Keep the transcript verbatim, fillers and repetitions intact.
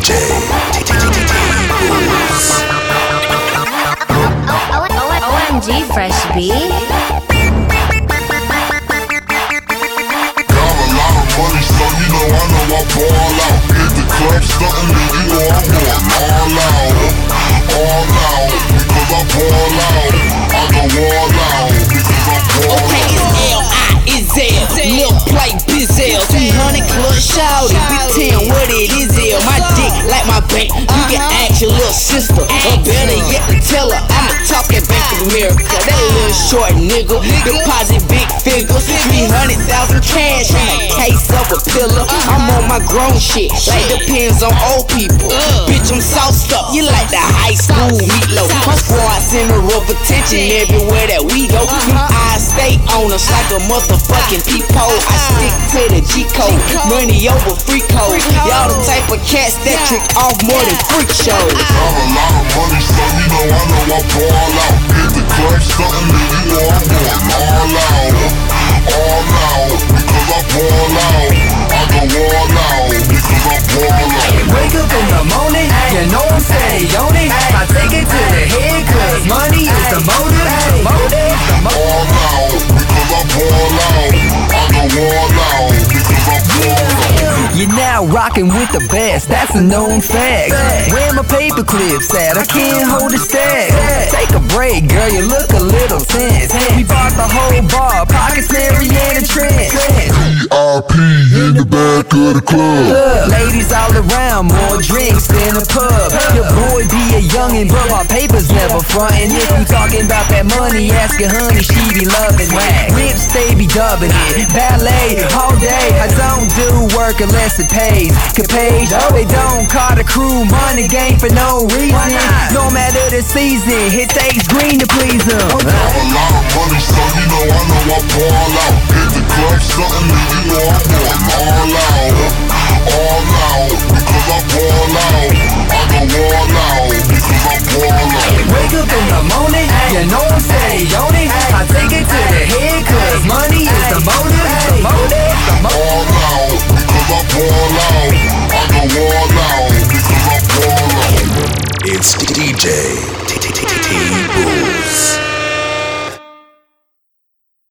J T T T T Booze. O M G Fresh B. Got a lot of money, so you know I know I ball out. Hit the club stuntin', and you know I'm going all out, all out, because I ball out. I go all out because I ball out. Okay, it's L I Izzel, Lil Play Bizzell, three hundred club shouty, Big Ten, what it is, L. My dick like my bank, you can ask your little sister, or better yet to tell her, I'm a talking Bank of America. That little short nigga, deposit big figures, three hundred thousand cash in a case of a pillar. I'm on my grown shit, like depends on old people. Bitch, I'm sauced up, you like the high school meatloaf. My squad center of attention everywhere that we go. Them eyes stay on us like a motherfucking peephole. I stick to the G-code, money over free code. Y'all the type of cats that trick off more than freak shows. Got a lot of money, so you know I know I ball out. Hit the club stuntin', and you know I'm going all out, all out, because I ball out. I go all out because I ball out. Wake up in the morning, you know I'm steady on it. I take it to the head, cause money is the motive, the motive, the motive. All out because I ball out. I go all out because I ball out. You're now rocking with the best, that's a known fact. Where my paper clips at? I can't hold a stack. Take a break, girl, you look a little tense. We bought the whole bar, pockets Mariana Trench. V I P in the back of the club. Look, ladies all around, more drinks in the pub. Your boy be a youngin', but my paper's never frontin'. If you talking about that money, ask your honey, she be loving it. Whips, they be dubbing it. Ballet all day, I don't do work unless it pays. Capage, they don't call the crew money game for no reason. No matter the season, it takes green to please them. Got a lot of money, so you know I know I ball out. Hit the club stuntin', and you know I'm going